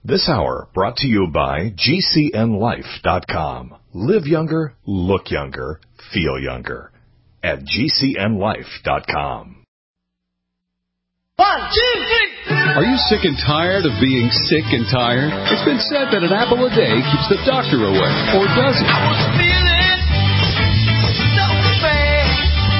This hour brought to you by GCNLife.com. Live younger, look younger, feel younger at GCNLife.com. 1, 2, 3. Are you sick and tired of being sick and tired? It's been said that an apple a day keeps the doctor away, or does it? I was feeling so bad.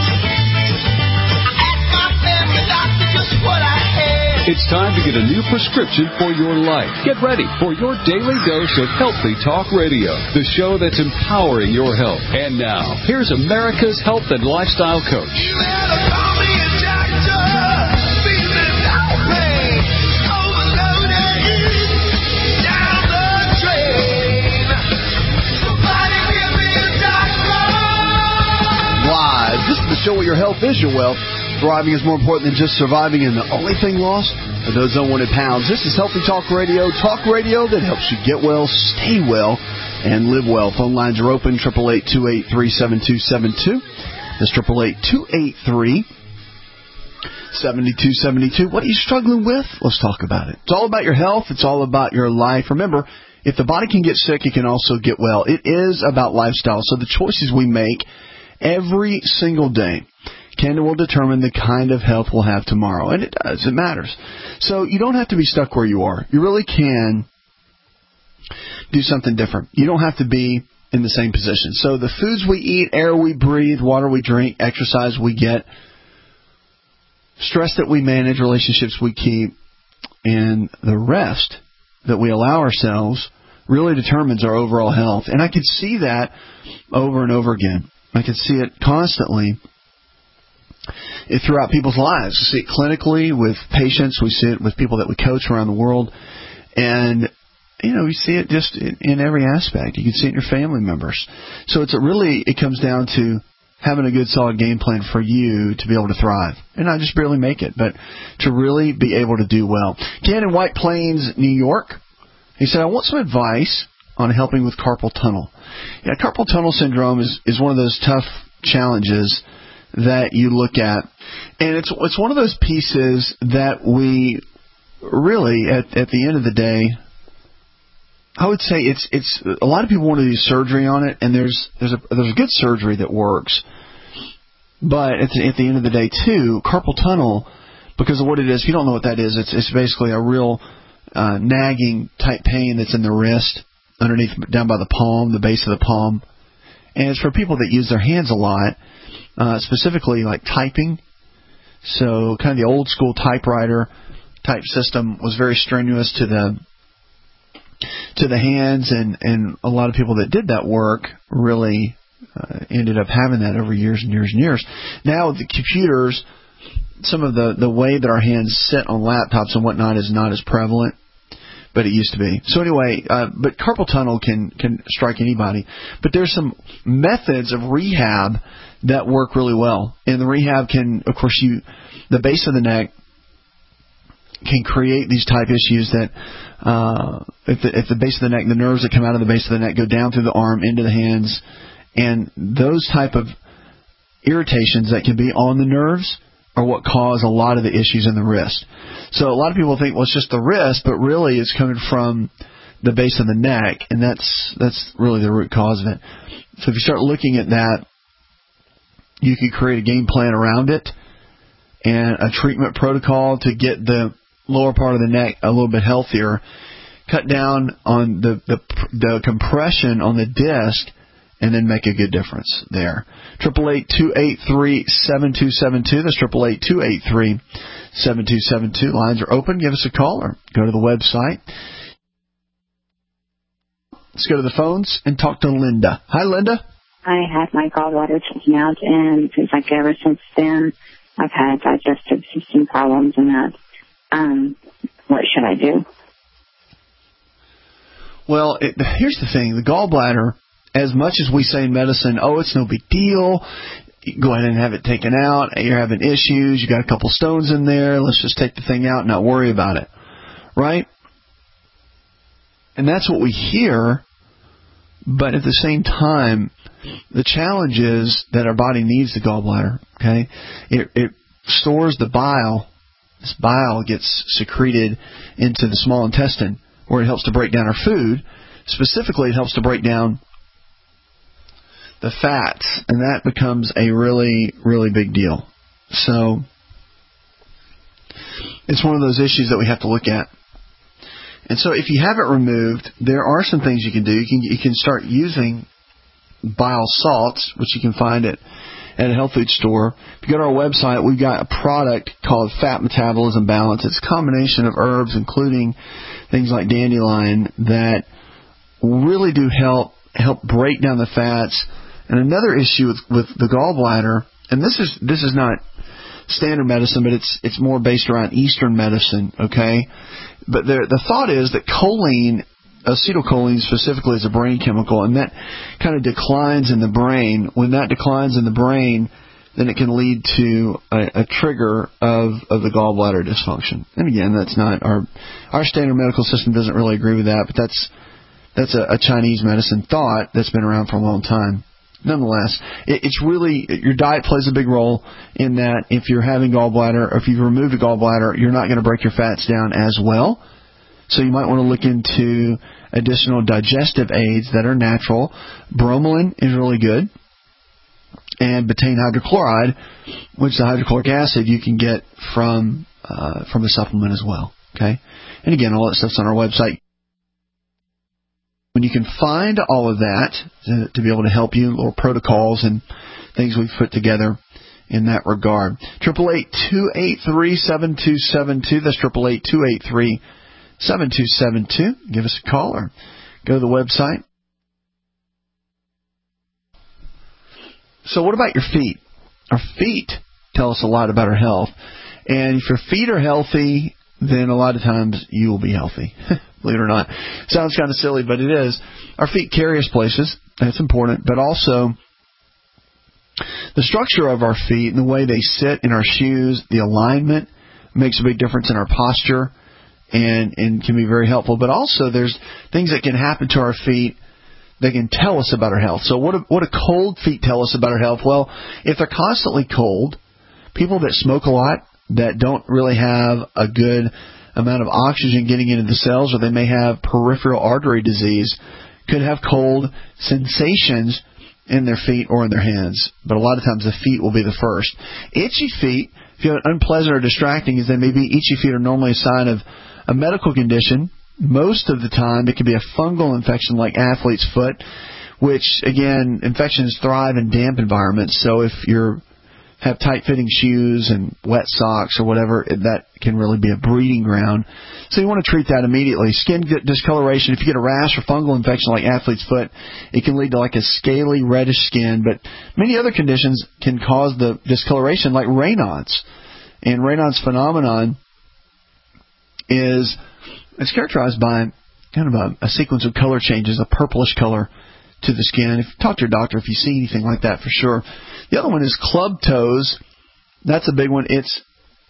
I asked my family doctor just what I had. It's time to get a new prescription for your life. Get ready for your daily dose of Healthy Talk Radio, the show that's empowering your health. And now, here's America's health and lifestyle coach. You better call me a doctor. Feeling outraged, overloaded, down the drain. Somebody give me a doctor. Live. This is the show where your health is your wealth. Thriving is more important than just surviving, and the only thing lost are those unwanted pounds. This is Healthy Talk Radio that helps you get well, stay well, and live well. Phone lines are open, 888-283-7272. That's 888-283-7272. What are you struggling with? Let's talk about it. It's all about your health. It's all about your life. Remember, if the body can get sick, it can also get well. It is about lifestyle. So the choices we make every single day will determine the kind of health we'll have tomorrow. And it does. It matters. So you don't have to be stuck where you are. You really can do something different. You don't have to be in the same position. So the foods we eat, air we breathe, water we drink, exercise we get, stress that we manage, relationships we keep, and the rest that we allow ourselves really determines our overall health. And I can see that over and over again. I can see it constantly throughout people's lives. We see it clinically with patients. We see it with people that we coach around the world. And, we see it just in every aspect. You can see it in your family members. So it comes down to having a good, solid game plan for you to be able to thrive. And not just barely make it, but to really be able to do well. Ken in White Plains, New York, he said, I want some advice on helping with carpal tunnel. Yeah, carpal tunnel syndrome is one of those tough challenges that you look at. And it's one of those pieces that we really, at the end of the day, I would say it's a lot of people want to do surgery on it, and there's a good surgery that works. But at the end of the day, too, carpal tunnel, because of what it is, if you don't know what that is, it's basically a real nagging type pain that's in the wrist, underneath, down by the palm, the base of the palm. And it's for people that use their hands a lot. Specifically like typing. So kind of the old school typewriter type system was very strenuous to the hands, and a lot of people that did that work really ended up having that over years and years and years. Now the computers, some of the way that our hands sit on laptops and whatnot is not as prevalent, but it used to be. So anyway, but carpal tunnel can strike anybody. But there's some methods of rehab that work really well. And the rehab can, of course, the base of the neck can create these type issues that at the base of the neck, the nerves that come out of the base of the neck go down through the arm into the hands. And those type of irritations that can be on the nerves are what cause a lot of the issues in the wrist. So a lot of people think, well, it's just the wrist, but really it's coming from the base of the neck, and that's really the root cause of it. So if you start looking at that, you can create a game plan around it and a treatment protocol to get the lower part of the neck a little bit healthier, cut down on the compression on the disc, and then make a good difference there. 888-283-7272. That's 888-283-7272. Lines are open. Give us a call or go to the website. Let's go to the phones and talk to Linda. Hi, Linda. I had my gallbladder taken out, and it seems like ever since then I've had digestive system problems and that. What should I do? Well, here's the thing. The gallbladder, as much as we say in medicine, it's no big deal, go ahead and have it taken out. You're having issues. You got a couple stones in there. Let's just take the thing out and not worry about it. Right? And that's what we hear. But at the same time, the challenge is that our body needs the gallbladder. Okay? It stores the bile. This bile gets secreted into the small intestine where it helps to break down our food. Specifically, it helps to break down the fats, and that becomes a really, really big deal. So it's one of those issues that we have to look at. And so if you have it removed, there are some things you can do. You can start using bile salts, which you can find at a health food store. If you go to our website, we've got a product called Fat Metabolism Balance. It's a combination of herbs, including things like dandelion, that really do help break down the fats. And another issue with the gallbladder, and this is not standard medicine, but it's more based around Eastern medicine, okay? But the thought is that choline, acetylcholine specifically, is a brain chemical, and that kind of declines in the brain. When that declines in the brain, then it can lead to a trigger of the gallbladder dysfunction. And again, that's not our standard medical system doesn't really agree with that, but that's a Chinese medicine thought that's been around for a long time. Nonetheless, it's really, your diet plays a big role in that. If you're having gallbladder, or if you've removed a gallbladder, you're not going to break your fats down as well. So you might want to look into additional digestive aids that are natural. Bromelain is really good. And betaine hydrochloride, which is the hydrochloric acid you can get from a supplement as well. Okay? And again, all that stuff's on our website. When you can find all of that to be able to help you, little protocols and things we've put together in that regard. 888-283-7272. That's 888-283-7272. Give us a call or go to the website. So what about your feet? Our feet tell us a lot about our health. And if your feet are healthy, then a lot of times you will be healthy. Believe it or not. Sounds kind of silly, but it is. Our feet carry us places. That's important. But also, the structure of our feet and the way they sit in our shoes, the alignment, makes a big difference in our posture and can be very helpful. But also, there's things that can happen to our feet that can tell us about our health. So what do cold feet tell us about our health? Well, if they're constantly cold, people that smoke a lot, that don't really have a good amount of oxygen getting into the cells, or they may have peripheral artery disease, could have cold sensations in their feet or in their hands. But a lot of times the feet will be the first. Itchy feet, if you have unpleasant or distracting, is that maybe itchy feet are normally a sign of a medical condition. Most of the time it can be a fungal infection like athlete's foot, which, again, infections thrive in damp environments. So if you have tight-fitting shoes and wet socks or whatever, that can really be a breeding ground. So you want to treat that immediately. Skin discoloration, if you get a rash or fungal infection like athlete's foot, it can lead to like a scaly, reddish skin. But many other conditions can cause the discoloration, like Raynaud's. And Raynaud's phenomenon it's characterized by kind of a sequence of color changes, a purplish color to the skin. If you talk to your doctor, if you see anything like that, for sure. The other one is club toes. That's a big one. It's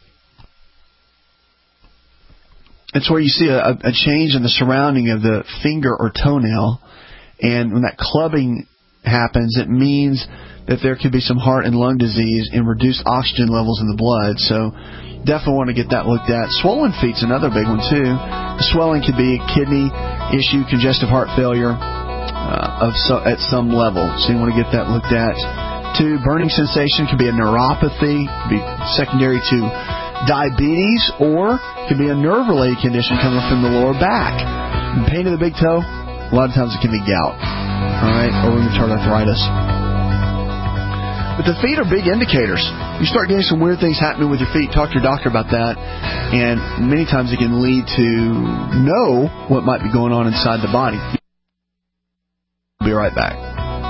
where you see a change in the surrounding of the finger or toenail. And when that clubbing happens, it means that there could be some heart and lung disease and reduced oxygen levels in the blood. So definitely want to get that looked at. Swollen feet's another big one, too. The swelling could be a kidney issue, congestive heart failure at some level. So you want to get that looked at. 2, burning sensation could be a neuropathy, could be secondary to diabetes, or could be a nerve-related condition coming from the lower back. And pain of the big toe, a lot of times it can be gout, all right, or rheumatoid arthritis. But the feet are big indicators. You start getting some weird things happening with your feet, talk to your doctor about that, and many times it can lead to know what might be going on inside the body. We'll be right back.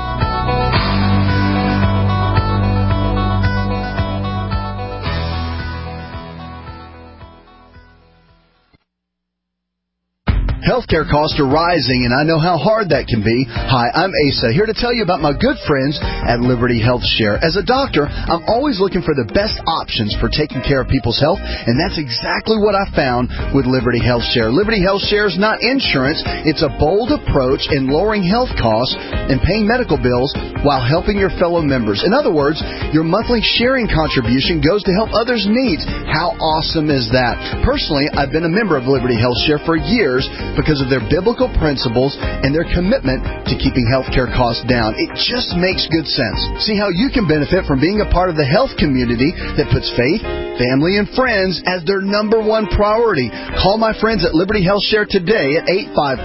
Healthcare costs are rising, and I know how hard that can be. Hi, I'm Asa, here to tell you about my good friends at Liberty Health Share. As a doctor, I'm always looking for the best options for taking care of people's health, and that's exactly what I found with Liberty Health Share. Liberty Health Share is not insurance. It's a bold approach in lowering health costs and paying medical bills while helping your fellow members. In other words, your monthly sharing contribution goes to help others' needs. How awesome is that? Personally, I've been a member of Liberty Health Share for years, because of their biblical principles and their commitment to keeping healthcare costs down. It just makes good sense. See how you can benefit from being a part of the health community that puts faith, family, and friends as their number one priority. Call my friends at Liberty Health Share today at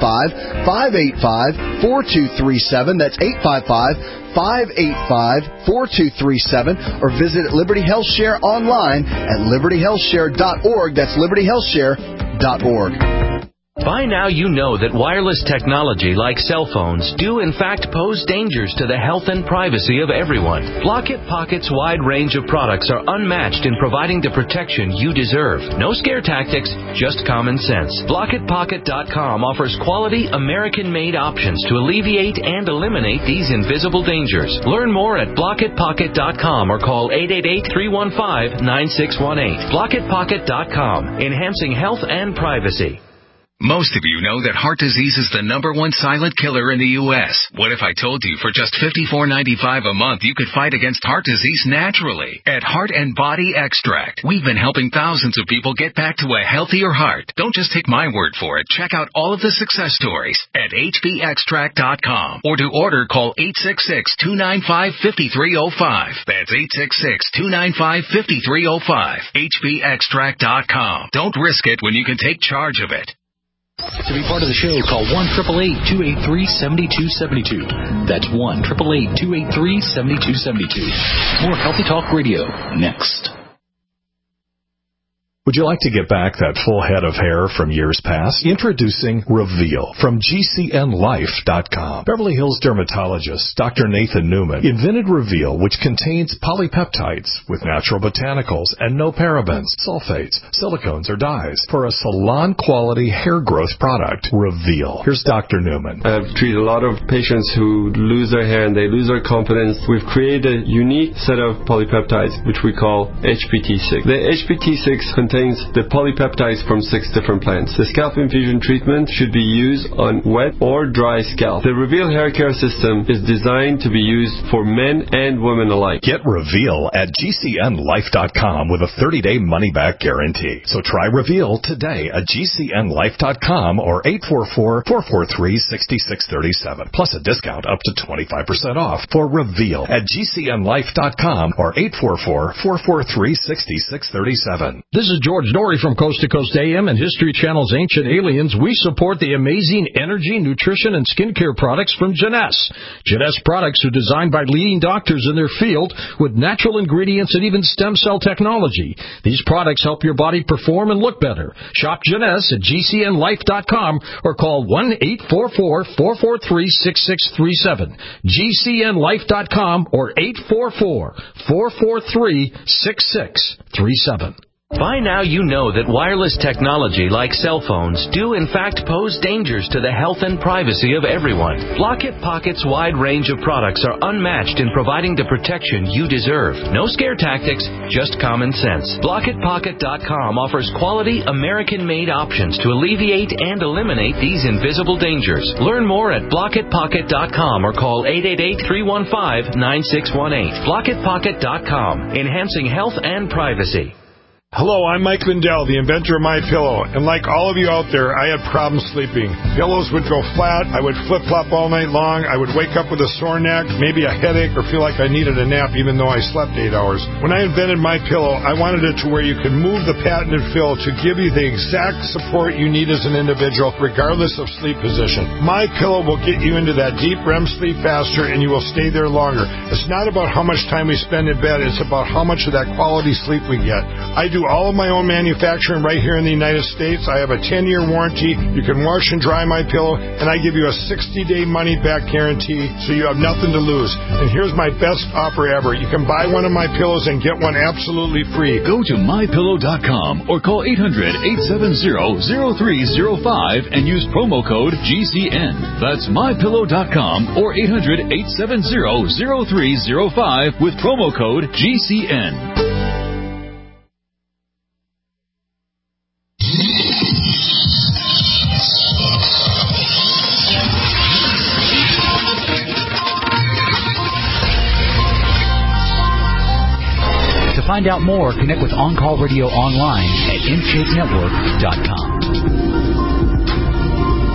855-585-4237. That's 855-585-4237, or visit Liberty Health Share online at libertyhealthshare.org. That's libertyhealthshare.org. By now you know that wireless technology like cell phones do in fact pose dangers to the health and privacy of everyone. Blockit Pocket's wide range of products are unmatched in providing the protection you deserve. No scare tactics, just common sense. BlockitPocket.com offers quality American-made options to alleviate and eliminate these invisible dangers. Learn more at BlockitPocket.com or call 888-315-9618. BlockitPocket.com, enhancing health and privacy. Most of you know that heart disease is the #1 silent killer in the U.S. What if I told you for just $54.95 a month you could fight against heart disease naturally? At Heart and Body Extract, we've been helping thousands of people get back to a healthier heart. Don't just take my word for it. Check out all of the success stories at hbextract.com, or to order, call 866-295-5305. That's 866-295-5305. hbextract.com. Don't risk it when you can take charge of it. To be part of the show, call 1-888-283-7272. That's 1-888-283-7272. More Healthy Talk Radio next. Would you like to get back that full head of hair from years past? Introducing Reveal from GCNLife.com. Beverly Hills dermatologist Dr. Nathan Newman invented Reveal, which contains polypeptides with natural botanicals and no parabens, sulfates, silicones, or dyes for a salon-quality hair growth product. Reveal. Here's Dr. Newman. I've treated a lot of patients who lose their hair and they lose their confidence. We've created a unique set of polypeptides, which we call HPT6. The HPT6 contains the polypeptides from 6 different plants. The scalp infusion treatment should be used on wet or dry scalp. The Reveal hair care system is designed to be used for men and women alike. Get Reveal at GCNLife.com with a 30-day money-back guarantee. So try Reveal today at GCNLife.com or 844-443-6637. Plus a discount up to 25% off for Reveal at GCNLife.com or 844-443-6637. This is George Norrie from Coast to Coast AM and History Channel's Ancient Aliens. We support the amazing energy, nutrition, and skincare products from Jeunesse. Jeunesse products are designed by leading doctors in their field with natural ingredients and even stem cell technology. These products help your body perform and look better. Shop Jeunesse at GCNLife.com or call 1-844-443-6637. GCNLife.com or 844-443-6637. By now you know that wireless technology like cell phones do in fact pose dangers to the health and privacy of everyone. Blockit Pocket's wide range of products are unmatched in providing the protection you deserve. No scare tactics, just common sense. BlockitPocket.com offers quality American-made options to alleviate and eliminate these invisible dangers. Learn more at BlockitPocket.com or call 888-315-9618. BlockitPocket.com, enhancing health and privacy. Hello, I'm Mike Lindell, the inventor of MyPillow, and like all of you out there, I had problems sleeping. Pillows would go flat, I would flip-flop all night long, I would wake up with a sore neck, maybe a headache, or feel like I needed a nap even though I slept 8 hours. When I invented MyPillow, I wanted it to where you could move the patented fill to give you the exact support you need as an individual, regardless of sleep position. MyPillow will get you into that deep REM sleep faster, and you will stay there longer. It's not about how much time we spend in bed, it's about how much of that quality sleep we get. I do all of my own manufacturing right here in the United States. I have a 10-year warranty. You can wash and dry MyPillow, and I give you a 60-day money-back guarantee, so you have nothing to lose. And here's my best offer ever. You can buy one of my pillows and get one absolutely free. Go to MyPillow.com or call 800-870-0305 and use promo code GCN. That's MyPillow.com or 800-870-0305 with promo code GCN. To find out more, connect with On Call Radio online at InShapeNetwork.com.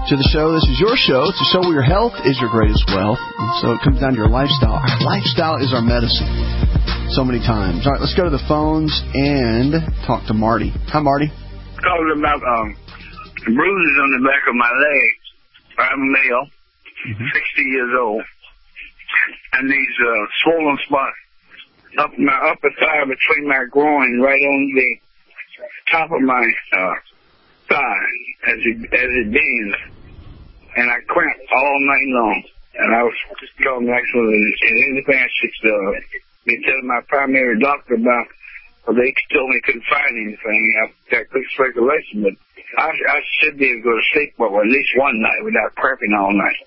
to the show. This is your show. It's a show where your health is your greatest wealth. And so it comes down to your lifestyle. Our lifestyle is our medicine so many times. All right, let's go to the phones and talk to Marty. Hi, Marty. Talking about bruises on the back of my legs. I'm a male, 60 years old, and these swollen spots up my upper thigh between my groin, right on the top of my thigh as it bends, and I cramp all night long. And I was calling actually in the past been telling my primary doctor about, well, they told me couldn't find anything. I got quick speculation, but I should be able to go to sleep for at least one night without cramping all night.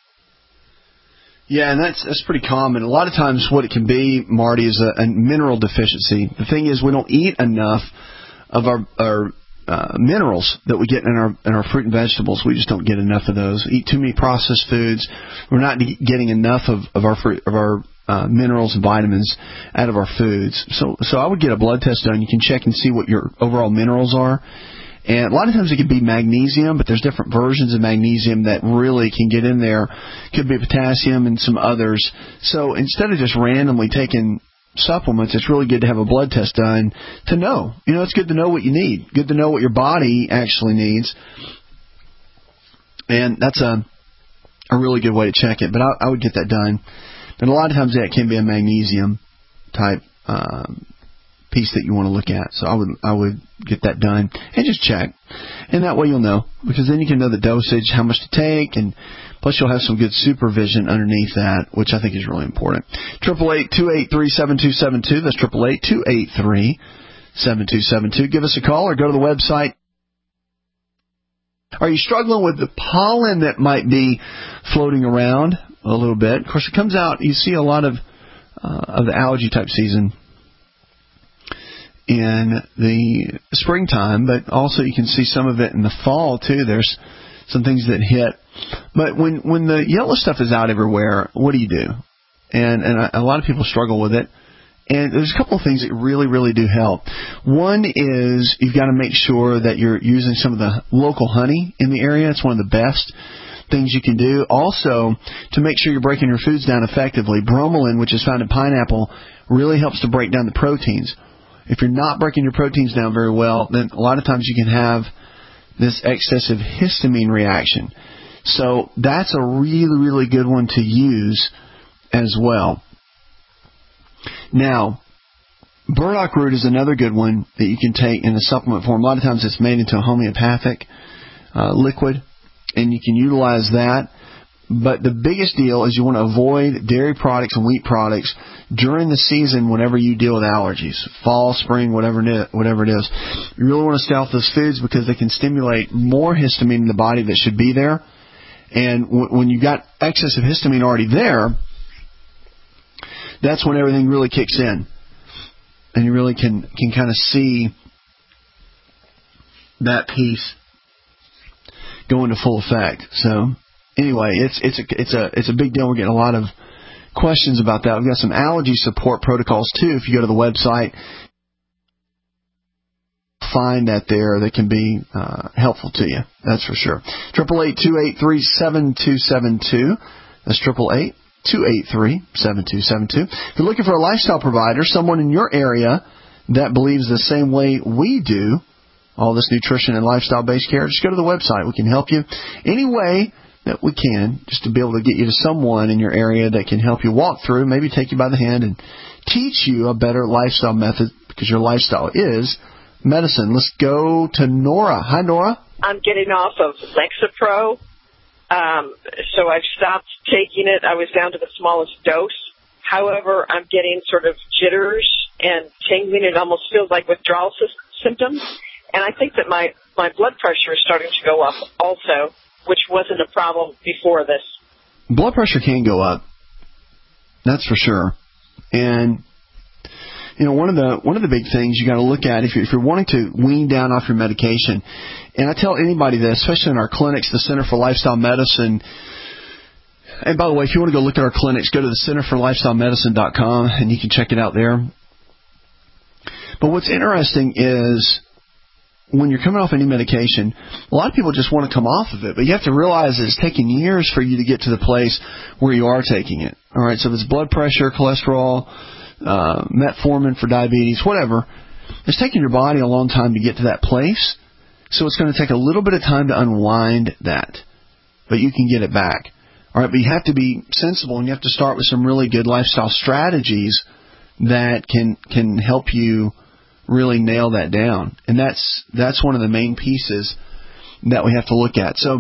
Yeah, and that's pretty common. A lot of times what it can be, Marty, is a mineral deficiency. The thing is we don't eat enough of our minerals that we get in our fruit and vegetables. We just don't get enough of those. We eat too many processed foods. We're not getting enough of our fruit, of our minerals and vitamins out of our foods. So I would get a blood test done. You can check and see what your overall minerals are. And a lot of times it could be magnesium, but there's different versions of magnesium that really can get in there. Could be potassium and some others. So instead of just randomly taking supplements, it's really good to have a blood test done to know. You know, it's good to know what you need. Good to know what your body actually needs. And that's a really good way to check it. But I would get that done. And a lot of times that can be a magnesium type piece that you want to look at. So I would get that done and just check. And that way you'll know, because then you can know the dosage, how much to take, and plus you'll have some good supervision underneath that, which I think is really important. 888-283-7272. That's 888-283-7272. Give us a call or go to the website. Are you struggling with the pollen that might be floating around a little bit? Of course, it comes out, you see a lot of the allergy type season in the springtime, but also you can see some of it in the fall too. There's some things that hit. But when the yellow stuff is out everywhere, what do you do? And a lot of people struggle with it. And there's a couple of things that really, really do help. One is you've got to make sure that you're using some of the local honey in the area. It's one of the best things you can do. Also, to make sure you're breaking your foods down effectively, bromelain, which is found in pineapple, really helps to break down the proteins. If you're not breaking your proteins down very well, then a lot of times you can have this excessive histamine reaction. So that's a really, really good one to use as well. Now, burdock root is another good one that you can take in a supplement form. A lot of times it's made into a homeopathic liquid, and you can utilize that. But the biggest deal is you want to avoid dairy products and wheat products during the season whenever you deal with allergies. Fall, spring, whatever it is. You really want to stay off those foods because they can stimulate more histamine in the body that should be there. And when you've got excessive histamine already there, that's when everything really kicks in. And you really can kind of see that piece go into full effect. So anyway, it's a big deal. We're getting a lot of questions about that. We've got some allergy support protocols too. If you go to the website, find that there that can be helpful to you. That's for sure. 888-283-7272. That's 888-283-7272. If you're looking for a lifestyle provider, someone in your area that believes the same way we do, all this nutrition and lifestyle-based care, just go to the website. We can help you any way that we can, just to be able to get you to someone in your area that can help you walk through, maybe take you by the hand and teach you a better lifestyle method, because your lifestyle is medicine. Let's go to Nora. Hi, Nora. I'm getting off of Lexapro, so I've stopped taking it. I was down to the smallest dose. However, I'm getting sort of jitters and tingling. It almost feels like withdrawal symptoms. And I think that my blood pressure is starting to go up also, which wasn't a problem before this. Blood pressure can go up. That's for sure. And you know, one of the big things you got to look at if you're wanting to wean down off your medication, and I tell anybody this, especially in our clinics, the Center for Lifestyle Medicine. And by the way, if you want to go look at our clinics, go to the centerforlifestylemedicine.com and you can check it out there. But what's interesting is when you're coming off any medication, a lot of people just want to come off of it, but you have to realize that it's taking years for you to get to the place where you are taking it. All right, so if it's blood pressure, cholesterol, metformin for diabetes, whatever, it's taking your body a long time to get to that place, so it's going to take a little bit of time to unwind that, but you can get it back. All right, but you have to be sensible, and you have to start with some really good lifestyle strategies that can help you really nail that down. And that's one of the main pieces that we have to look at. So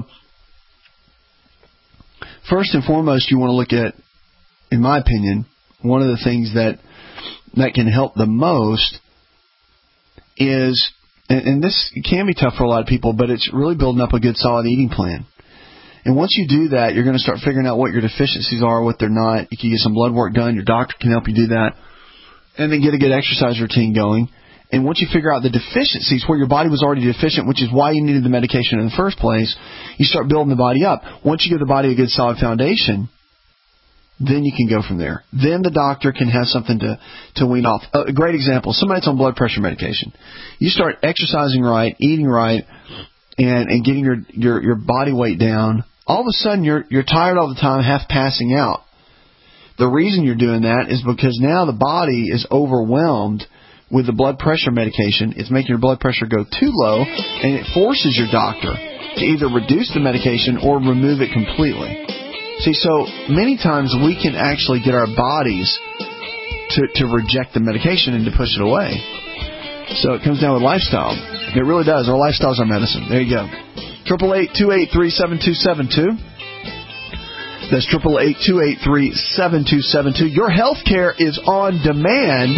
first and foremost, you want to look at, in my opinion, one of the things that can help the most is, and this can be tough for a lot of people, but it's really building up a good solid eating plan. And once you do that, you're going to start figuring out what your deficiencies are, what they're not. You can get some blood work done. Your doctor can help you do that. And then get a good exercise routine going. And once you figure out the deficiencies where your body was already deficient, which is why you needed the medication in the first place, you start building the body up. Once you give the body a good solid foundation, then you can go from there. Then the doctor can have something to wean off. A great example, somebody that's on blood pressure medication. You start exercising right, eating right, and getting your body weight down. All of a sudden, you're tired all the time, half passing out. The reason you're doing that is because now the body is overwhelmed with the blood pressure medication. It's making your blood pressure go too low, and it forces your doctor to either reduce the medication or remove it completely. See, so many times we can actually get our bodies to reject the medication and to push it away. So it comes down with lifestyle. It really does. Our lifestyle is our medicine. There you go. 888-283-7272. That's 888-283-7272. Your health care is on demand.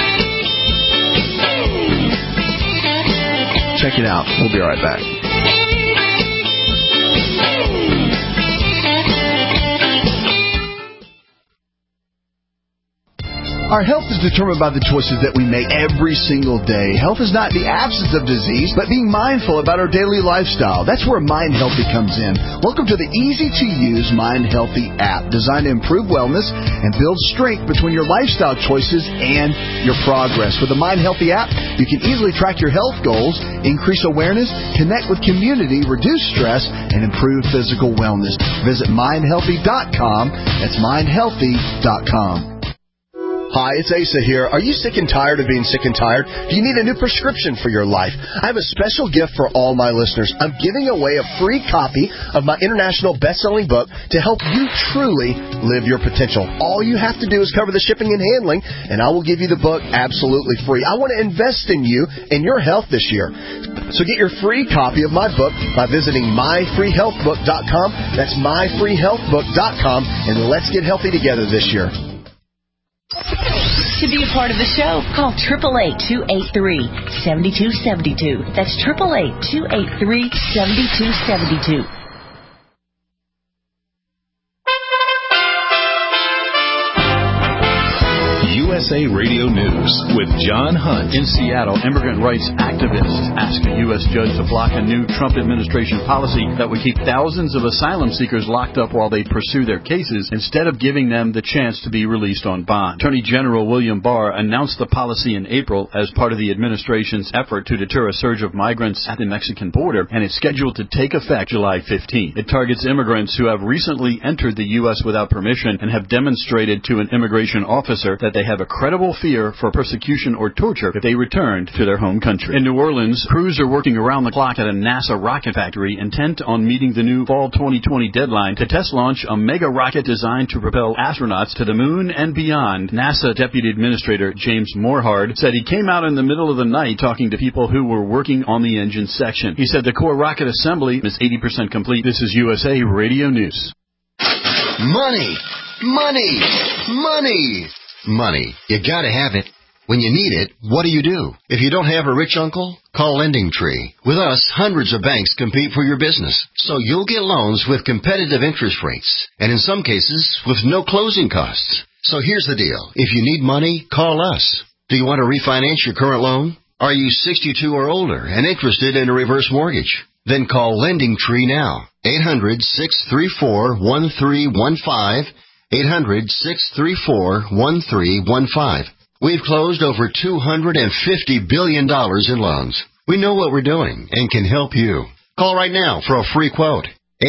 Check it out. We'll be right back. Our health is determined by the choices that we make every single day. Health is not the absence of disease, but being mindful about our daily lifestyle. That's where Mind Healthy comes in. Welcome to the easy-to-use Mind Healthy app, designed to improve wellness and build strength between your lifestyle choices and your progress. With the Mind Healthy app, you can easily track your health goals, increase awareness, connect with community, reduce stress, and improve physical wellness. Visit mindhealthy.com. That's mindhealthy.com. Hi, it's Asa here. Are you sick and tired of being sick and tired? Do you need a new prescription for your life? I have a special gift for all my listeners. I'm giving away a free copy of my international best-selling book to help you truly live your potential. All you have to do is cover the shipping and handling, and I will give you the book absolutely free. I want to invest in you and your health this year. So get your free copy of my book by visiting myfreehealthbook.com. That's myfreehealthbook.com, and let's get healthy together this year. To be a part of the show, call 888-283-7272. That's 888-283-7272. USA Radio News with John Hunt. In Seattle, immigrant rights activists asked a U.S. judge to block a new Trump administration policy that would keep thousands of asylum seekers locked up while they pursue their cases instead of giving them the chance to be released on bond. Attorney General William Barr announced the policy in April as part of the administration's effort to deter a surge of migrants at the Mexican border, and it's scheduled to take effect July 15. It targets immigrants who have recently entered the U.S. without permission and have demonstrated to an immigration officer that they have a credible fear for persecution or torture if they returned to their home country. In New Orleans, crews are working around the clock at a NASA rocket factory intent on meeting the new fall 2020 deadline to test launch a mega rocket designed to propel astronauts to the moon and beyond. NASA Deputy Administrator James Morhard said he came out in the middle of the night talking to people who were working on the engine section. He said the core rocket assembly is 80% complete. This is USA Radio News. Money! Money! Money! Money. You gotta have it. When you need it, what do? If you don't have a rich uncle, call LendingTree. With us, hundreds of banks compete for your business, so you'll get loans with competitive interest rates, and in some cases, with no closing costs. So here's the deal. If you need money, call us. Do you want to refinance your current loan? Are you 62 or older and interested in a reverse mortgage? Then call LendingTree now. 800-634-1315. 800-634-1315. We've closed over $250 billion in loans. We know what we're doing and can help you. Call right now for a free quote.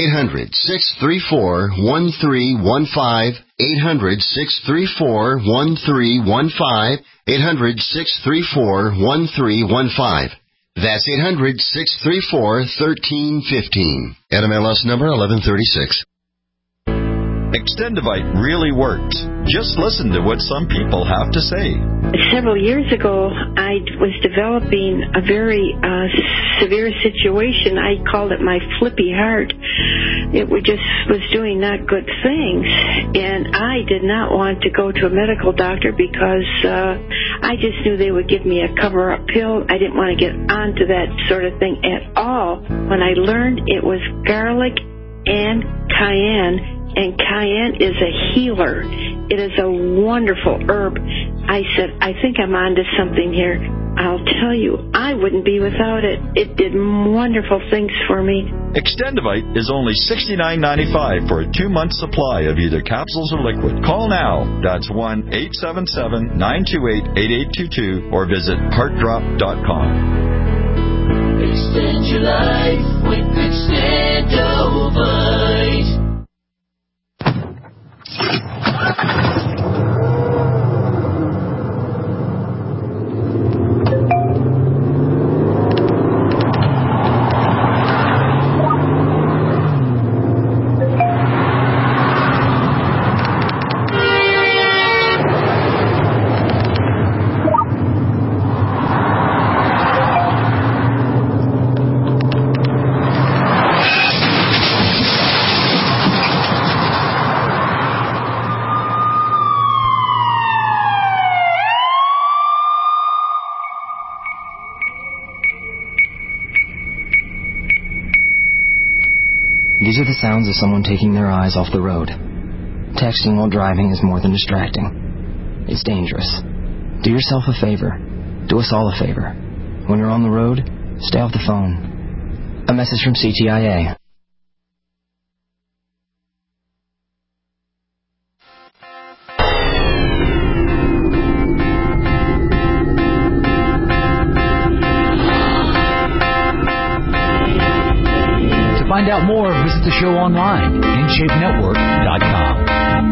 800-634-1315. 800-634-1315. 800-634-1315. That's 800-634-1315. NMLS number 1136. Extendivite really works. Just listen to what some people have to say. Several years ago, I was developing a very severe situation. I called it my flippy heart. It just was doing not good things, and I did not want to go to a medical doctor because I just knew they would give me a cover-up pill. I didn't want to get onto that sort of thing at all. When I learned it was garlic and cayenne, and cayenne is a healer. It is a wonderful herb. I said, I think I'm onto something here. I'll tell you, I wouldn't be without it. It did wonderful things for me. Extendivite is only $69.95 for a 2-month supply of either capsules or liquid. Call now. That's 1-877-928-8822 or visit heartdrop.com. Extend your life with Extendivite. These are the sounds of someone taking their eyes off the road. Texting while driving is more than distracting. It's dangerous. Do yourself a favor. Do us all a favor. When you're on the road, stay off the phone. A message from CTIA. To find out more, visit the show online, InShapeNetwork.com.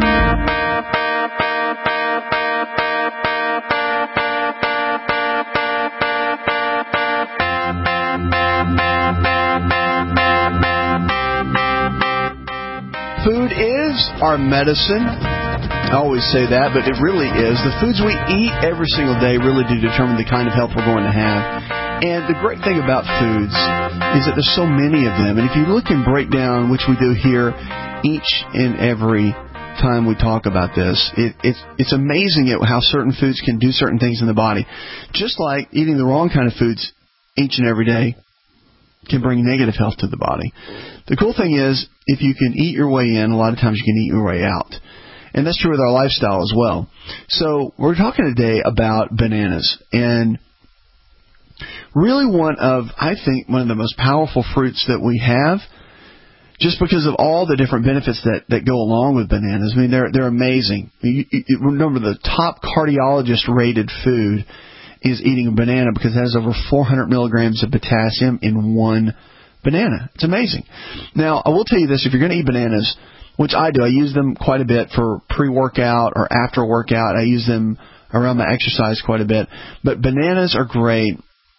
Food is our medicine. I always say that, but it really is. The foods we eat every single day really do determine the kind of health we're going to have. And the great thing about foods is that there's so many of them. And if you look and break down, which we do here each and every time we talk about this, it's amazing at how certain foods can do certain things in the body. Just like eating the wrong kind of foods each and every day can bring negative health to the body. The cool thing is, if you can eat your way in, a lot of times you can eat your way out. And that's true with our lifestyle as well. So we're talking today about bananas. And really I think one of the most powerful fruits that we have, just because of all the different benefits that go along with bananas. I mean, they're amazing. Remember, the top cardiologist-rated food is eating a banana because it has over 400 milligrams of potassium in one banana. It's amazing. Now, I will tell you this. If you're going to eat bananas, which I do, I use them quite a bit for pre-workout or after workout. I use them around my exercise quite a bit. But bananas are great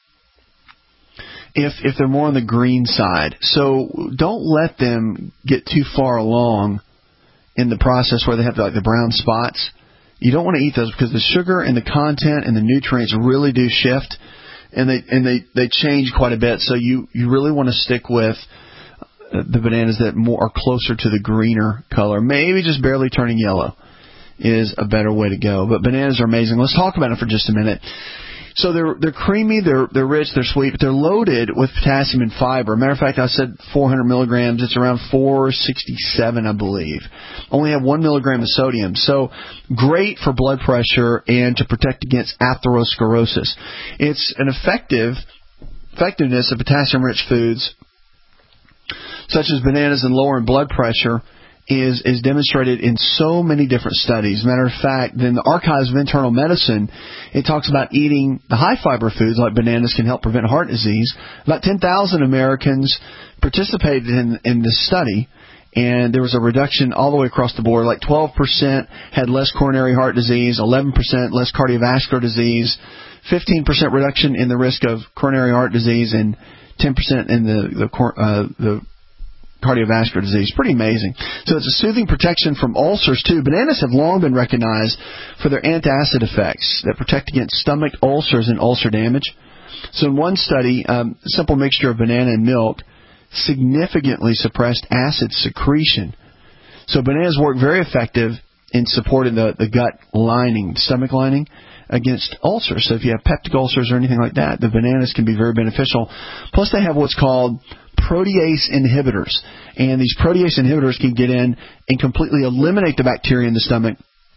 if they're more on the green side. So don't let them get too far along in the process where they have like the brown spots. You don't want to eat those because the sugar and the content and the nutrients really do shift, and they change quite a bit. So you really want to stick with the bananas that are closer to the greener color. Maybe just barely turning yellow is a better way to go. But bananas are amazing. Let's talk about it for just a minute. So they're creamy, they're rich, they're sweet, but they're loaded with potassium and fiber. Matter of fact, I said 400 milligrams. It's around 467, I believe. Only have 1 milligram of sodium. So great for blood pressure and to protect against atherosclerosis. It's an effectiveness of potassium-rich foods, such as bananas, and lowering blood pressure is demonstrated in so many different studies. Matter of fact, in the Archives of Internal Medicine, it talks about eating the high-fiber foods like bananas can help prevent heart disease. About 10,000 Americans participated in this study, and there was a reduction all the way across the board. Like 12% had less coronary heart disease, 11% less cardiovascular disease, 15% reduction in the risk of coronary heart disease, and 10% in the cardiovascular disease. Pretty amazing. So it's a soothing protection from ulcers, too. Bananas have long been recognized for their antacid effects that protect against stomach ulcers and ulcer damage. So in one study, a simple mixture of banana and milk significantly suppressed acid secretion. So bananas work very effective in supporting the gut lining, stomach lining, against ulcers. So if you have peptic ulcers or anything like that, the bananas can be very beneficial. Plus they have what's called protease inhibitors. And these protease inhibitors can get in and completely eliminate the bacteria in the stomach.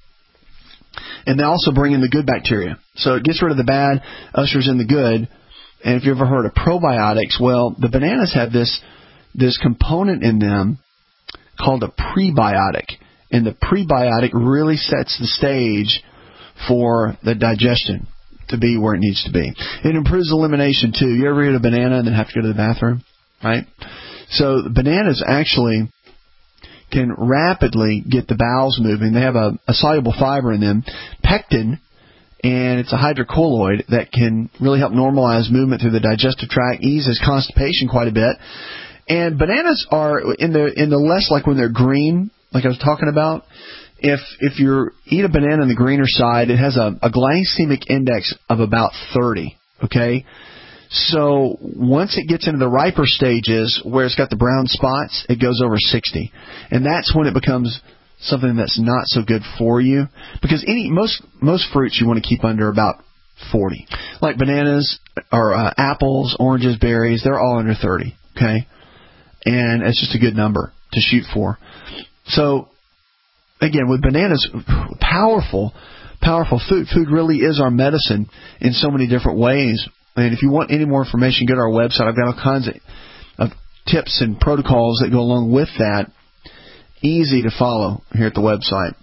And they also bring in the good bacteria. So it gets rid of the bad, ushers in the good. And if you've ever heard of probiotics, well, the bananas have this component in them called a prebiotic. And the prebiotic really sets the stage for the digestion to be where it needs to be. It improves elimination, too. You ever eat a banana and then have to go to the bathroom? Right? So the bananas actually can rapidly get the bowels moving. They have a soluble fiber in them, pectin, and it's a hydrocolloid that can really help normalize movement through the digestive tract, eases constipation quite a bit. And bananas are in the less, like when they're green, like I was talking about. If you eat a banana on the greener side, it has a glycemic index of about 30. Okay. So once it gets into the riper stages where it's got the brown spots, it goes over 60. And that's when it becomes something that's not so good for you. Because most fruits you want to keep under about 40. Like bananas or apples, oranges, berries, they're all under 30. Okay? And it's just a good number to shoot for. So, again, with bananas, powerful food. Food really is our medicine in so many different ways. And if you want any more information, go to our website. I've got all kinds of tips and protocols that go along with that. Easy to follow here at the website.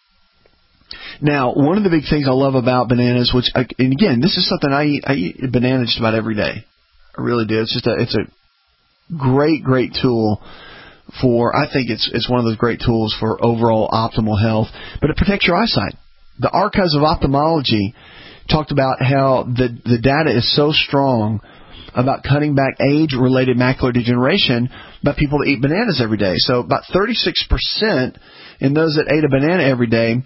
Now, one of the big things I love about bananas, and again, this is something I eat a banana just about every day. I really do. It's a great tool for, I think it's one of those great tools for overall optimal health. But it protects your eyesight. The Archives of Ophthalmology talked about how the data is so strong about cutting back age-related macular degeneration by people that eat bananas every day. So about 36% in those that ate a banana every day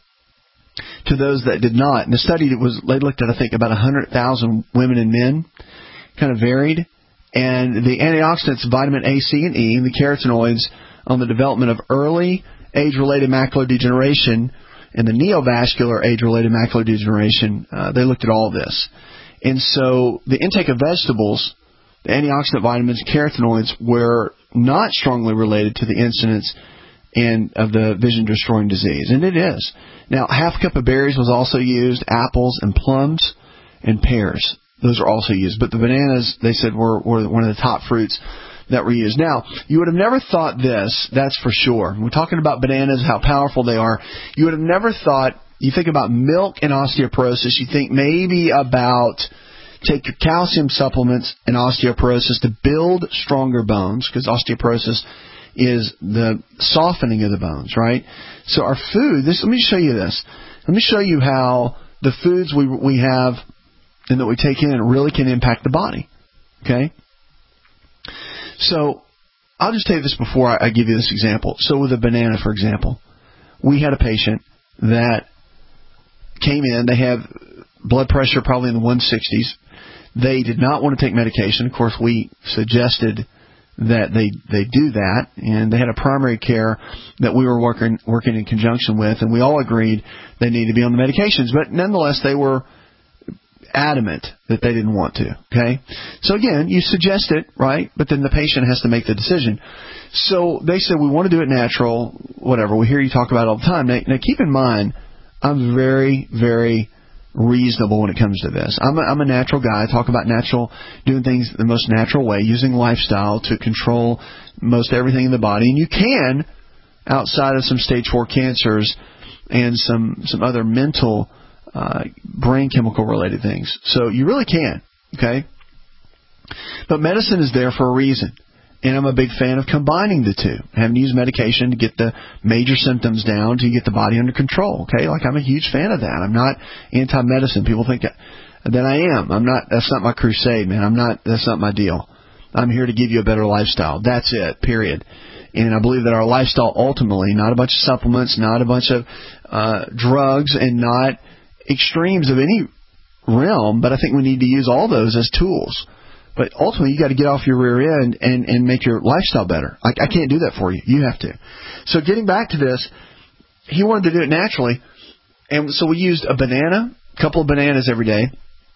to those that did not. And the study they looked at, I think, about 100,000 women and men, kind of varied. And the antioxidants, vitamin A, C, and E, and the carotenoids on the development of early age-related macular degeneration and the neovascular age-related macular degeneration, they looked at all of this. And so the intake of vegetables, the antioxidant vitamins, carotenoids, were not strongly related to the incidence of the vision-destroying disease. And it is. Now, half a cup of berries was also used, apples and plums and pears. Those are also used. But the bananas, they said, were one of the top fruits that were used. Now, you would have never thought this, that's for sure. We're talking about bananas, how powerful they are. You would have never thought, you think about milk and osteoporosis, you think maybe about take your calcium supplements and osteoporosis to build stronger bones, because osteoporosis is the softening of the bones, right? So our food, let me show you this. Let me show you how the foods we have and that we take in really can impact the body. Okay? So I'll just tell you this before I give you this example. So with a banana, for example, we had a patient that came in. They have blood pressure probably in the 160s. They did not want to take medication. Of course, we suggested that they do that, and they had a primary care that we were working in conjunction with, and we all agreed they needed to be on the medications. But nonetheless, they were adamant that they didn't want to. Okay, so again, you suggest it, right? But then the patient has to make the decision. So they said, we want to do it natural, whatever. We hear you talk about it all the time. Now keep in mind, I'm very, very reasonable when it comes to this. I'm a natural guy. I talk about natural, doing things the most natural way, using lifestyle to control most everything in the body. And you can outside of some stage 4 cancers and some other mental brain chemical related things. So you really can, okay? But medicine is there for a reason. And I'm a big fan of combining the two. Having to use medication to get the major symptoms down to get the body under control, okay? Like, I'm a huge fan of that. I'm not anti-medicine. People think that I am. I'm not. That's not my crusade, man. That's not my deal. I'm here to give you a better lifestyle. That's it, period. And I believe that our lifestyle ultimately, not a bunch of supplements, not a bunch of drugs, and not extremes of any realm, but I think we need to use all those as tools. But ultimately, you got to get off your rear end and make your lifestyle better. I can't do that for you. You have to. So getting back to this, he wanted to do it naturally. And so we used a banana, a couple of bananas every day,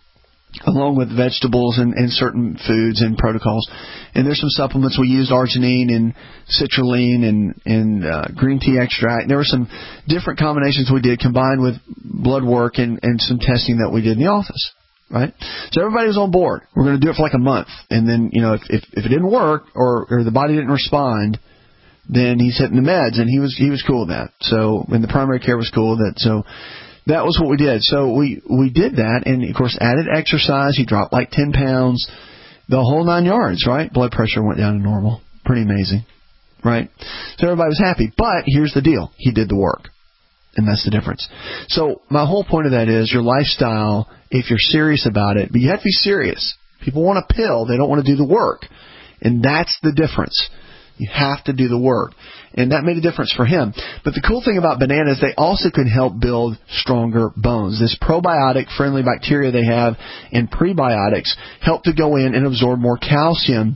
along with vegetables and certain foods and protocols. And there's some supplements. We used arginine and citrulline and green tea extract. There were some different combinations we did combined with blood work and some testing that we did in the office. Right? So everybody was on board. We're going to do it for like a month. And then, if it didn't work or the body didn't respond, then he's hitting the meds. And he was cool with that. So, and the primary care was cool with that. So that was what we did. So we did that and, of course, added exercise. He dropped like 10 pounds, the whole 9 yards, right? Blood pressure went down to normal. Pretty amazing, right? So everybody was happy. But here's the deal. He did the work. And that's the difference. So my whole point of that is your lifestyle, if you're serious about it, but you have to be serious. People want a pill. They don't want to do the work. And that's the difference. You have to do the work. And that made a difference for him. But the cool thing about bananas, they also can help build stronger bones. This probiotic-friendly bacteria they have and prebiotics help to go in and absorb more calcium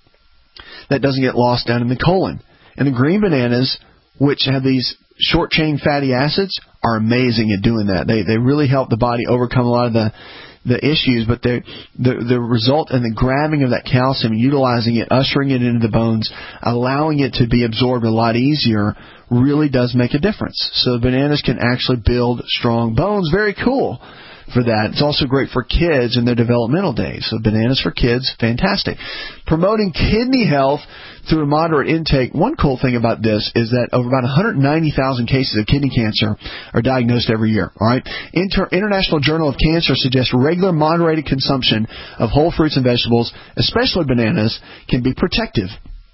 that doesn't get lost down in the colon. And the green bananas, which have these short-chain fatty acids, are amazing at doing that. They really help the body overcome a lot of the issues, but the result in the grabbing of that calcium, utilizing it, ushering it into the bones, allowing it to be absorbed a lot easier, really does make a difference. So bananas can actually build strong bones. Very cool for that. It's also great for kids in their developmental days. So bananas for kids, fantastic. Promoting kidney health through a moderate intake. One cool thing about this is that over about 190,000 cases of kidney cancer are diagnosed every year. All right. International Journal of Cancer suggests regular moderated consumption of whole fruits and vegetables, especially bananas, can be protective.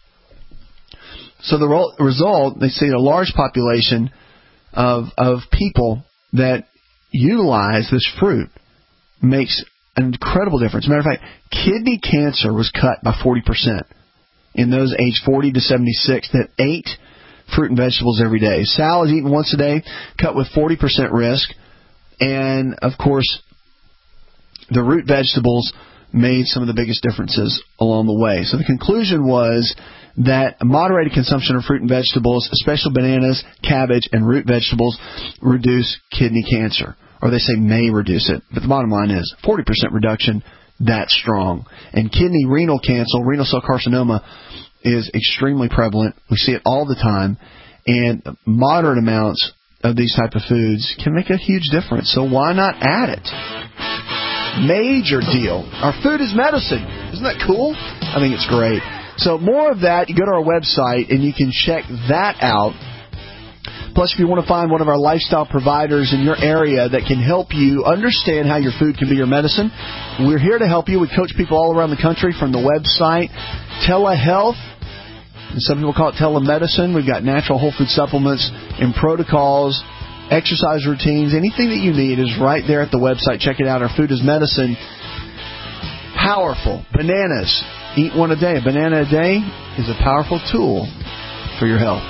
So the result, they see a large population of people that utilize this fruit makes an incredible difference. As a matter of fact, kidney cancer was cut by 40% in those aged 40 to 76 that ate fruit and vegetables every day. Salads eaten once a day, cut with 40% risk. And, of course, the root vegetables made some of the biggest differences along the way. So the conclusion was that moderated consumption of fruit and vegetables, especially bananas, cabbage, and root vegetables, reduce kidney cancer. Or they say may reduce it. But the bottom line is 40% reduction, that's strong. And kidney renal cancer, renal cell carcinoma, is extremely prevalent. We see it all the time. And moderate amounts of these type of foods can make a huge difference. So why not add it? Major deal. Our food is medicine. Isn't that cool? I think it's great. So more of that, you go to our website and you can check that out. Plus, if you want to find one of our lifestyle providers in your area that can help you understand how your food can be your medicine, we're here to help you. We coach people all around the country from the website Telehealth. And some people call it telemedicine. We've got natural whole food supplements and protocols, exercise routines. Anything that you need is right there at the website. Check it out. Our food is medicine. Powerful. Bananas. Eat one a day. A banana a day is a powerful tool for your health.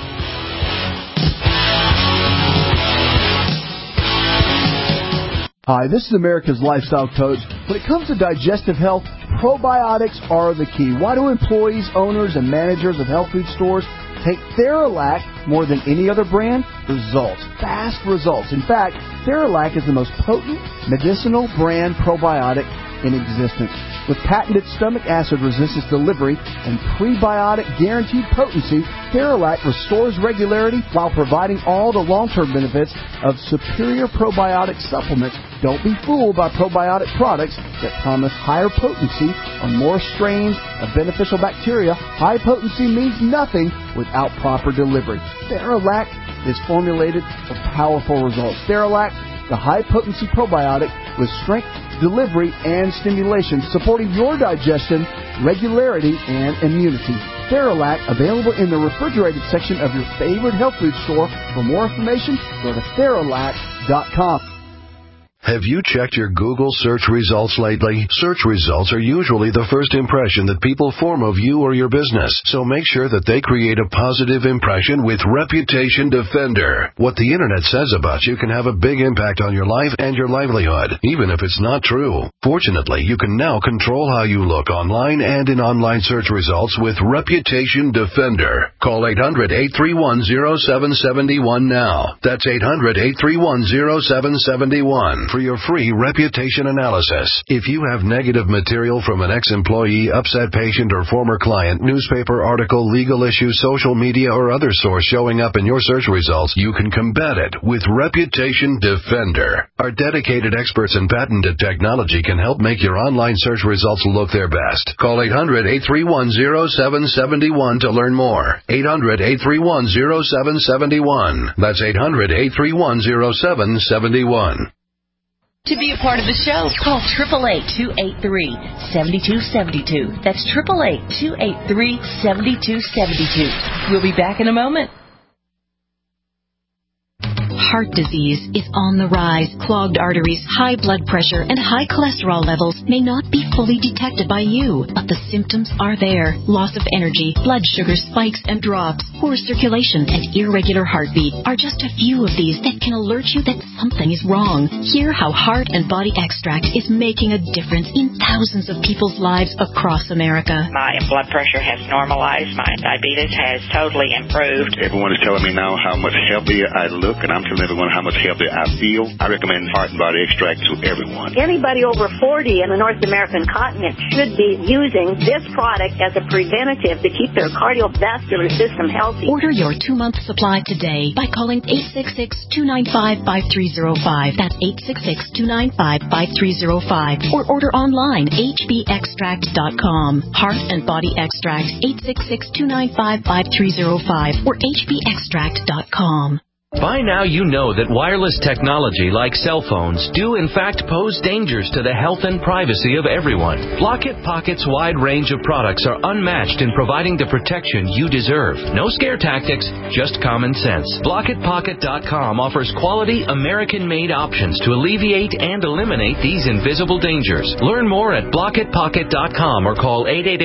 Hi, this is America's Lifestyle Coach. When it comes to digestive health, probiotics are the key. Why do employees, owners, and managers of health food stores take Theralac more than any other brand? Results. Fast results. In fact, Theralac is the most potent medicinal brand probiotic in existence. With patented stomach acid resistance delivery and prebiotic guaranteed potency, Theralac restores regularity while providing all the long-term benefits of superior probiotic supplements. Don't be fooled by probiotic products that promise higher potency or more strains of beneficial bacteria. High potency means nothing without proper delivery. Theralac is formulated for powerful results. Theralac, the high-potency probiotic with strength, delivery, and stimulation, supporting your digestion, regularity, and immunity. Theralac, available in the refrigerated section of your favorite health food store. For more information, go to Theralac.com. Have you checked your Google search results lately? Search results are usually the first impression that people form of you or your business, so make sure that they create a positive impression with Reputation Defender. What the internet says about you can have a big impact on your life and your livelihood, even if it's not true. Fortunately, you can now control how you look online and in online search results with Reputation Defender. Call 800-831-0771 now. That's 800-831-0771. For your free reputation analysis. If you have negative material from an ex-employee, upset patient, or former client, newspaper article, legal issue, social media, or other source showing up in your search results, you can combat it with Reputation Defender. Our dedicated experts in patented technology can help make your online search results look their best. Call 800-831-0771 to learn more. 800-831-0771. That's 800-831-0771. To be a part of the show, call 888-283-7272. That's 888-283-7272. We'll be back in a moment. Heart disease is on the rise. Clogged arteries, high blood pressure, and high cholesterol levels may not be fully detected by you, but the symptoms are there. Loss of energy, blood sugar spikes and drops, poor circulation, and irregular heartbeat are just a few of these that can alert you that something is wrong. Hear how Heart and Body Extract is making a difference in thousands of people's lives across America. My blood pressure has normalized. My diabetes has totally improved. Everyone is telling me now how much healthier I look, and I'm telling everyone how much healthier I feel. I recommend Heart and Body Extract to everyone. Anybody over 40 in the North American continent should be using this product as a preventative to keep their cardiovascular system healthy. Order your 2-month supply today by calling 866-295-5305. That's 866-295-5305. Or order online, hbextract.com. Heart and Body Extract, 866-295-5305 or hbextract.com. By now you know that wireless technology like cell phones do in fact pose dangers to the health and privacy of everyone. Block-It Pocket's wide range of products are unmatched in providing the protection you deserve. No scare tactics, just common sense. BlockItPocket.com offers quality American-made options to alleviate and eliminate these invisible dangers. Learn more at BlockItPocket.com or call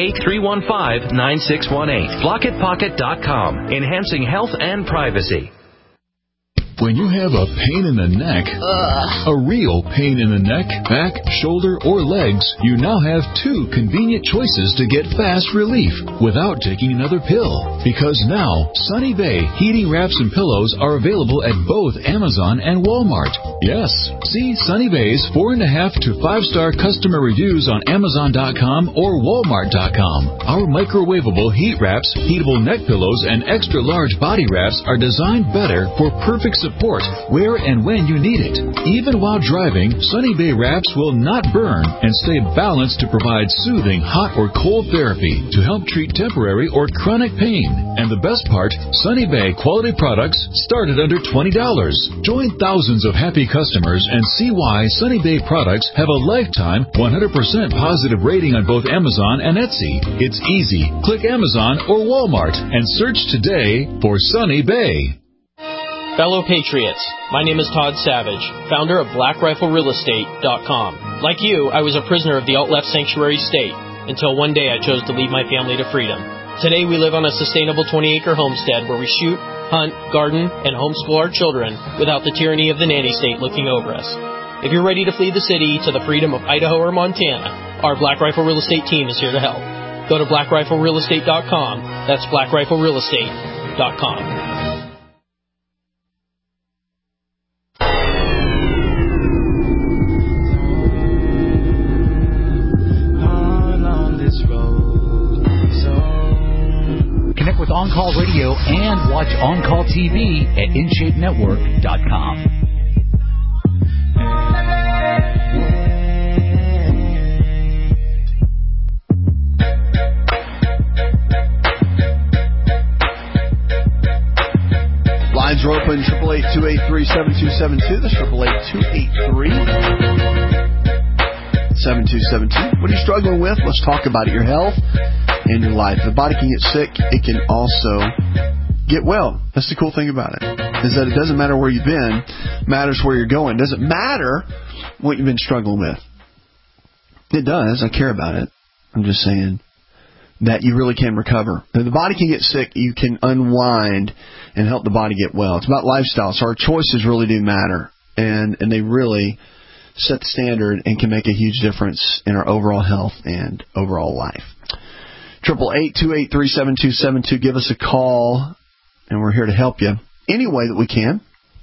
888-315-9618. BlockItPocket.com, enhancing health and privacy. When you have a pain in the neck, a real pain in the neck, back, shoulder, or legs, you now have 2 convenient choices to get fast relief without taking another pill. Because now, Sunny Bay heating wraps and pillows are available at both Amazon and Walmart. Yes, see Sunny Bay's 4.5 to 5-star customer reviews on Amazon.com or Walmart.com. Our microwavable heat wraps, heatable neck pillows, and extra large body wraps are designed better for perfect support where and when you need it. Even while driving, Sunny Bay wraps will not burn and stay balanced to provide soothing hot or cold therapy to help treat temporary or chronic pain. And the best part, Sunny Bay quality products start at under $20. Join thousands of happy customers and see why Sunny Bay products have a lifetime 100% positive rating on both Amazon and Etsy. It's easy. Click Amazon or Walmart and search today for Sunny Bay. Fellow Patriots, my name is Todd Savage, founder of BlackRifleRealEstate.com. Like you, I was a prisoner of the alt-left sanctuary state until one day I chose to lead my family to freedom. Today we live on a sustainable 20-acre homestead where we shoot, hunt, garden, and homeschool our children without the tyranny of the nanny state looking over us. If you're ready to flee the city to the freedom of Idaho or Montana, our Black Rifle Real Estate team is here to help. Go to BlackRifleRealEstate.com. That's BlackRifleRealEstate.com. On Call Radio and watch On Call TV at InShapeNetwork.com. Lines are open, 888-283-7272. That's 888-283-7272. What are you struggling with? Let's talk about it. Your health and your life. The body can get sick. It can also get well. That's the cool thing about it, is that it doesn't matter where you've been. It matters where you're going. It doesn't matter what you've been struggling with. It does. I care about it. I'm just saying that you really can recover. If the body can get sick, you can unwind and help the body get well. It's about lifestyle. So our choices really do matter, and they really set the standard and can make a huge difference in our overall health and overall life. 888-283-7272. Give us a call, and we're here to help you any way that we can.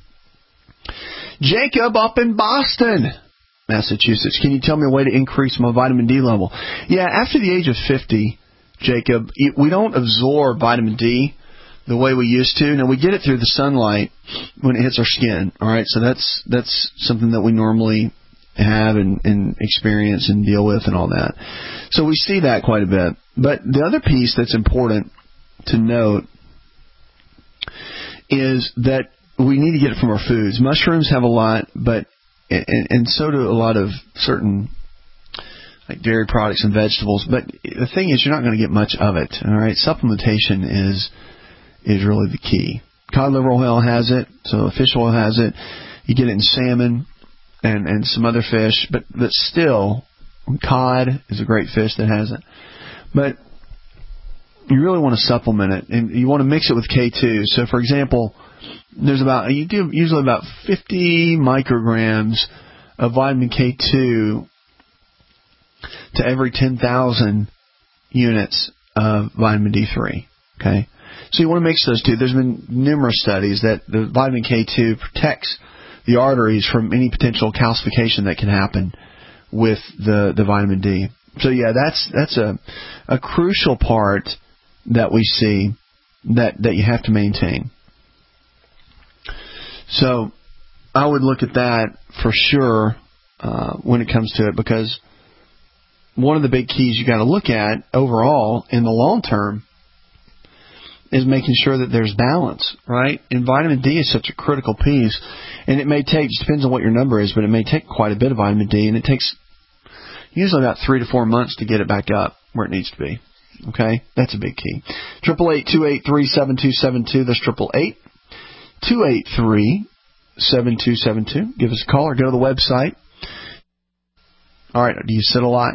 Jacob up in Boston, Massachusetts. Can you tell me a way to increase my vitamin D level? Yeah, after the age of 50, Jacob, we don't absorb vitamin D the way we used to. Now, we get it through the sunlight when it hits our skin, all right? So that's something that we normally have and experience and deal with and all that. So we see that quite a bit. But the other piece that's important to note is that we need to get it from our foods. Mushrooms have a lot, but and so do a lot of certain like dairy products and vegetables. But the thing is, you're not going to get much of it. All right, supplementation is really the key. Cod liver oil has it, so fish oil has it. You get it in salmon and some other fish, but still, cod is a great fish that has it. But you really want to supplement it, and you want to mix it with K2. So, for example, you do usually about 50 micrograms of vitamin K2 to every 10,000 units of vitamin D3. Okay, so you want to mix those two. There's been numerous studies that the vitamin K2 protects the arteries from any potential calcification that can happen with the vitamin D. So yeah, that's a crucial part that we see that you have to maintain. So I would look at that for sure when it comes to it, because one of the big keys you got to look at overall in the long term is making sure that there's balance, right? And vitamin D is such a critical piece, and it may take, depends on what your number is, but it may take quite a bit of vitamin D, and it takes usually about 3 to 4 months to get it back up where it needs to be. Okay, that's a big key. 888-283-7272. That's 888-283-7272. Give us a call or go to the website. All right, do you sit a lot?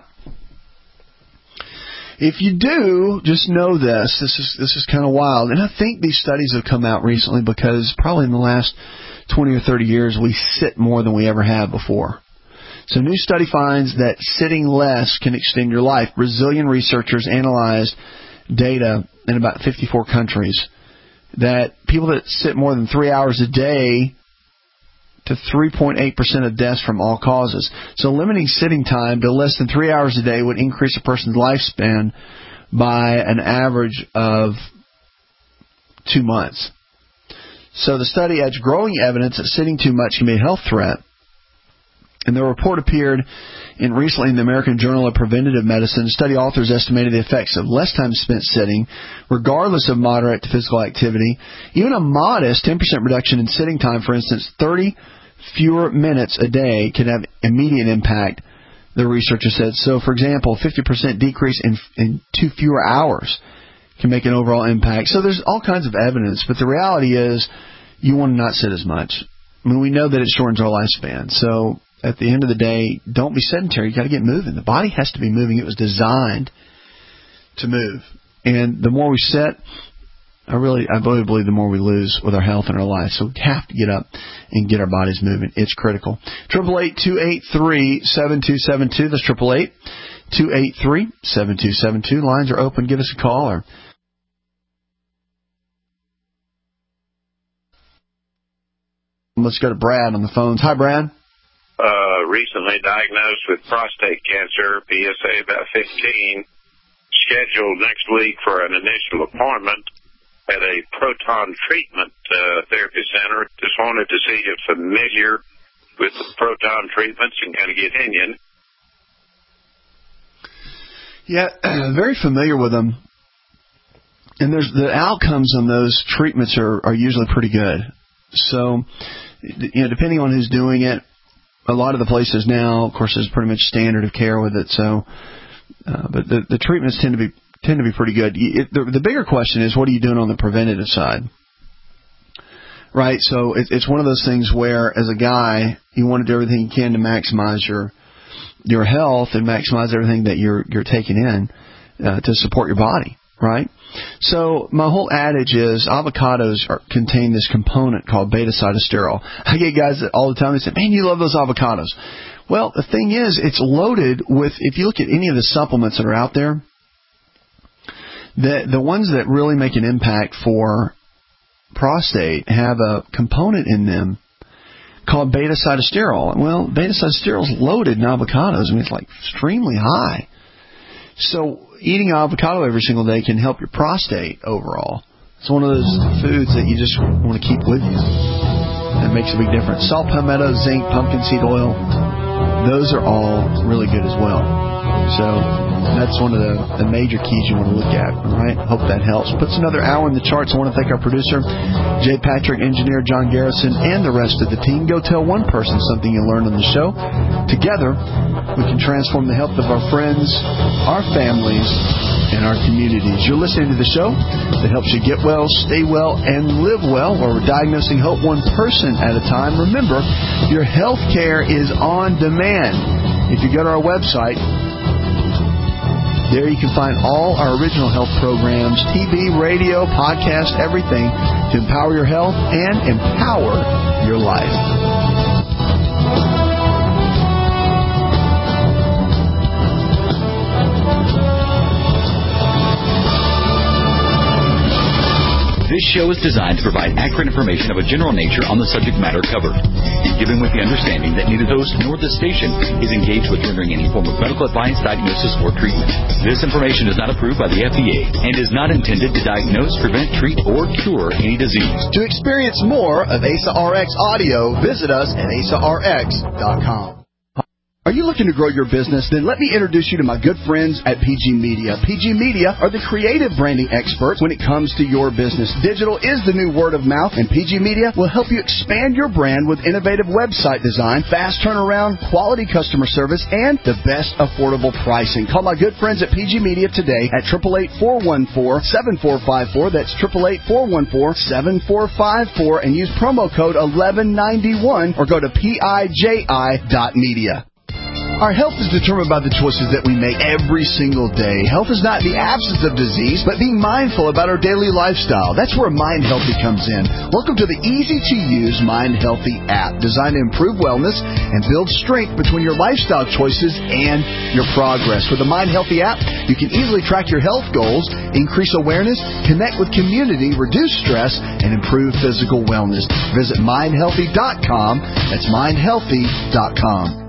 If you do, just know this. This is kind of wild. And I think these studies have come out recently because probably in the last 20 or 30 years we sit more than we ever have before. So, new study finds that sitting less can extend your life. Brazilian researchers analyzed data in about 54 countries that people that sit more than 3 hours a day to 3.8% of deaths from all causes. So, limiting sitting time to less than 3 hours a day would increase a person's lifespan by an average of 2 months. So, the study adds growing evidence that sitting too much can be a health threat. And the report appeared recently in the American Journal of Preventative Medicine. Study authors estimated the effects of less time spent sitting, regardless of moderate physical activity. Even a modest 10% reduction in sitting time, for instance, 30 fewer minutes a day, can have immediate impact, the researcher said. So, for example, 50% decrease in 2 fewer hours can make an overall impact. So there's all kinds of evidence, but the reality is you want to not sit as much. I mean, we know that it shortens our lifespan. So at the end of the day, don't be sedentary. You got to get moving. The body has to be moving. It was designed to move. And the more we sit, I really believe the more we lose with our health and our life. So we have to get up and get our bodies moving. It's critical. 888-283-7272. That's 888-283-7272. Lines are open. Give us a call. Or let's go to Brad on the phones. Hi, Brad. Recently diagnosed with prostate cancer, PSA about 15, scheduled next week for an initial appointment. at a proton treatment therapy center. Just wanted to see if you're familiar with the proton treatments and kind of get in. Yeah, very familiar with them. And the outcomes on those treatments are usually pretty good. So, depending on who's doing it, a lot of the places now, of course, is pretty much standard of care with it. So, but the treatments tend to be pretty good. The bigger question is, what are you doing on the preventative side? Right. So it's one of those things where, as a guy, you want to do everything you can to maximize your health and maximize everything that you're taking in to support your body. Right? So my whole adage is avocados contain this component called beta-sitosterol. I get guys that all the time, they say, man, you love those avocados. Well, the thing is, it's loaded with, if you look at any of the supplements that are out there, the ones that really make an impact for prostate have a component in them called beta-sitosterol. Well, beta-sitosterol is loaded in avocados. I mean, it's like extremely high. So eating avocado every single day can help your prostate overall. It's one of those foods that you just want to keep with you. It makes a big difference. Salt, palmetto, zinc, pumpkin seed oil, those are all really good as well. So that's one of the major keys you want to look at. All right? Hope that helps. Puts another hour in the charts. I want to thank our producer, Jay Patrick, engineer John Garrison, and the rest of the team. Go tell one person something you learned on the show. Together, we can transform the health of our friends, our families, and our communities. You're listening to the show that helps you get well, stay well, and live well, where we're diagnosing hope one person at a time. Remember, your health care is on demand. If you go to our website, there you can find all our original health programs, TV, radio, podcast, everything to empower your health and empower your life. This show is designed to provide accurate information of a general nature on the subject matter covered, given with the understanding that neither the host nor the station is engaged with rendering any form of medical advice, diagnosis, or treatment. This information is not approved by the FDA and is not intended to diagnose, prevent, treat, or cure any disease. To experience more of ASA RX audio, visit us at asarx.com. Are you looking to grow your business? Then let me introduce you to my good friends at PG Media. PG Media are the creative branding experts when it comes to your business. Digital is the new word of mouth, and PG Media will help you expand your brand with innovative website design, fast turnaround, quality customer service, and the best affordable pricing. Call my good friends at PG Media today at 888-414-7454. That's 888-414-7454, and use promo code 1191 or go to piji.media. Our health is determined by the choices that we make every single day. Health is not the absence of disease, but being mindful about our daily lifestyle. That's where Mind Healthy comes in. Welcome to the easy-to-use Mind Healthy app, designed to improve wellness and build strength between your lifestyle choices and your progress. With the Mind Healthy app, you can easily track your health goals, increase awareness, connect with community, reduce stress, and improve physical wellness. Visit mindhealthy.com. That's mindhealthy.com.